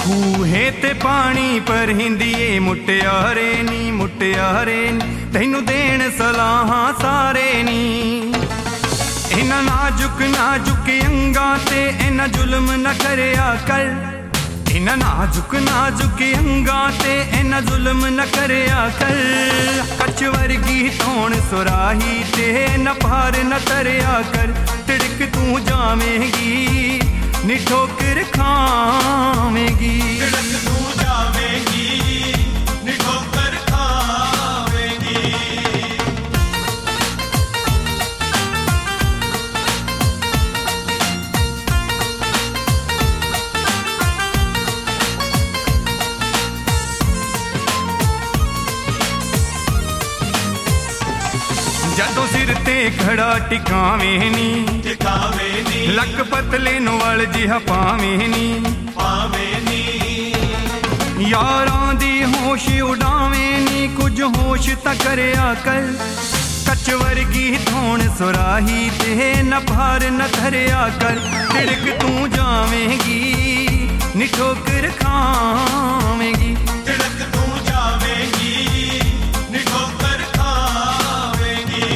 ਖੂਹੇ ਤੇ ਪਾਣੀ ਪਰ ਹਿੰਦੀਏ ਮੁਟਿਆਰੇ ਨੀ ਤੈਨੂੰ ਦੇਣ ਸਲਾਹਾਂ ਸਾਰੇ ਨੀ। ਇਹਨਾਂ ਨਾਜ਼ੁਕ ਅੰਗਾਂ ਤੇ ਇਹਨਾਂ ਜ਼ੁਲਮ ਨਾ ਕਰਿਆ ਕਰ। ਇਹਨਾਂ ਨਾਜ਼ੁਕ ਅੰਗਾਂ ਤੇ ਇਹਨਾਂ ਜ਼ੁਲਮ ਨਾ ਕਰਿਆ ਕਰ। ਕੱਚ ਵਰਗੀ ਧੌਣ ਸੁਰਾਹੀ ਤੇ ਨਾ ਭਾਰ ਨਾ ਤਰਿਆ ਕਰ। ਤਿੜਕ ਤੂੰ ਜਾਵੇਂਗੀ ਨੀ ਠੋਕਰ ਖਾਵੇਂਗੀ। ਤਿੜਕ ਤੂੰ ਜਾਵੇਂਗੀ ਨੀ ਠੋਕਰ ਖਾਵੇਂਗੀ। ਜਦੋਂ ਸਿਰ ਤੇ ਖੜਾ ਟਿਕਾਵੇਂ ਨੀ ਲੱਕ ਪਤਲੇ ਨੂੰ ਵਲ ਜਿਹਾ ਪਾਵੇਂ ਨੀ ਯਾਰਾਂ ਦੀ ਹੋਸ਼ ਉਡਾਵੇਂ ਨੀ ਕੁਝ ਹੋਸ਼ ਤਾਂ ਕਰਿਆ ਕਰ। ਕੱਚ ਵਰਗੀ ਧੌਣ ਸੁਰਾਹੀ ਤੇ ਨਾ ਭਾਰ ਨਾ ਧਰਿਆ ਕਰ। ਤਿੜਕ ਤੂੰ ਜਾਵੇਂਗੀ ਨੀ ਠੋਕਰ ਖਾਵੇਂਗੀ। ਤਿੜਕ ਤੂੰ ਜਾਵੇਂਗੀ ਨੀ ਠੋਕਰ ਖਾਵੇਂਗੀ।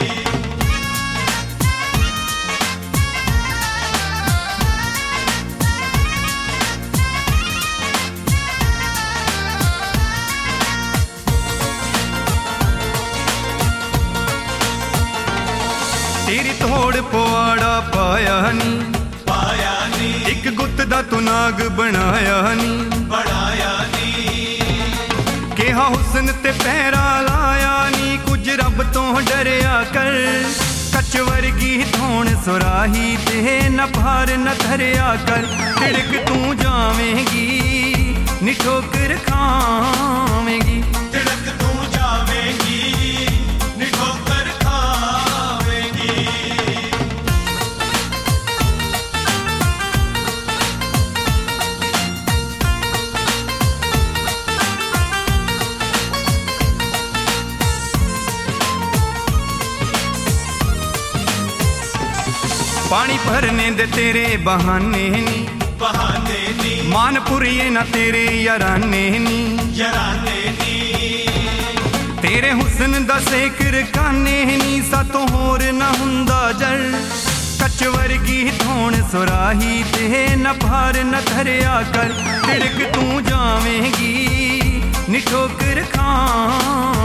ਤੇਰੀ ਤੋੜ ਪਵਾੜਾ ਪਾਇਆ ਨੀ ਇੱਕ ਗੁੱਤ ਦਾ ਤੂੰ ਨਾਗ ਬਣਾਇਆ ਨੀ ਕਿਹਾ ਹੁਸਨ ਤੇ ਪਹਿਰਾ ਲਾਇਆ ਨੀ ਕੁਝ ਰੱਬ ਤੋਂ ਡਰਿਆ ਕਰ। ਕੱਚ ਵਰਗੀ ਧੌਣ ਸੁਰਾਹੀ ਤੇ ਨਾ ਭਾਰ ਨਾ ਧਰਿਆ ਕਰ। ਤਿੜਕ ਤੂੰ ਜਾਵੇਂਗੀ ਨੀ ਠੋਕਰ ਖਾਵੇਂਗੀ। ਤਿੜਕ ਤੂੰ ਜਾਵੇਂਗੀ ਨੀ ਠੋਕਰ ਖਾਵੇਂਗੀ। ਪਾਣੀ ਭਰਨੇ ਦੇ ਤੇਰੇ ਬਹਾਨੇ ਨੀ ਮਾਨਪੁਰੀਏ ਨਾ ਤੇਰੇ ਯਾਰਾਨੇ ਨੀ ਤੇਰੇ ਹੁਸਨ ਦਾ ਸੇਕਰ ਕਾਨੇ ਨੀ ਸਾਤੋਂ ਹੋਰ ਨਾ ਹੁੰਦਾ ਜਲ। ਕੱਚ ਵਰਗੀ ਧੌਣ ਸੁਰਾਹੀ ਤੇ ਨਾ ਭਾਰ ਨਾ ਧਰਿਆ ਕਰ। ਤਿੜਕ ਤੂੰ ਜਾਵੇਂਗੀ ਨੀ ਠੋਕਰ ਖਾਵੇਂਗੀ।